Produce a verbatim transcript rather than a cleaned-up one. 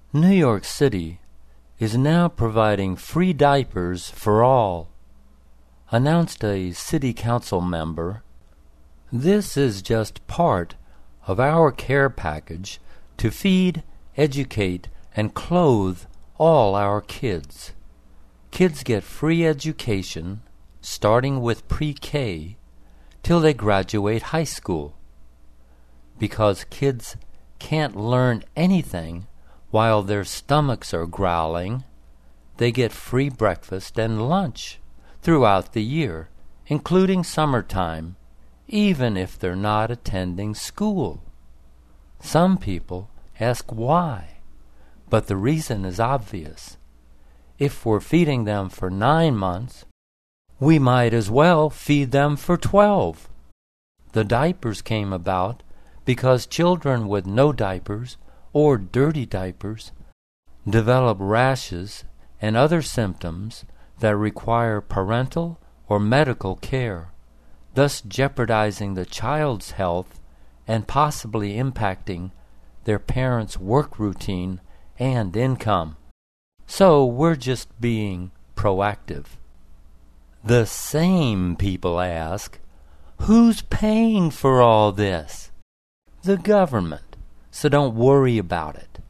New York City is now providing free diapers for all, announced a city council member. This is just part of our care package to feed, educate, and clothe all our kids. Kids get free education, starting with pre-K, till they graduate high school. Because kids can't learn anything while their stomachs are growling, they get free breakfast and lunch throughout the year, including summertime, even if they're not attending school. Some people ask why, but the reason is obvious. If we're feeding them for nine months, we might as well feed them for twelve. The diapers came about because children with no diapers or dirty diapers develop rashes and other symptoms that require parental or medical care, thus jeopardizing the child's health and possibly impacting their parents' work routine and income. So we're just being proactive. The same people ask, who's paying for all this? The government. So don't worry about it.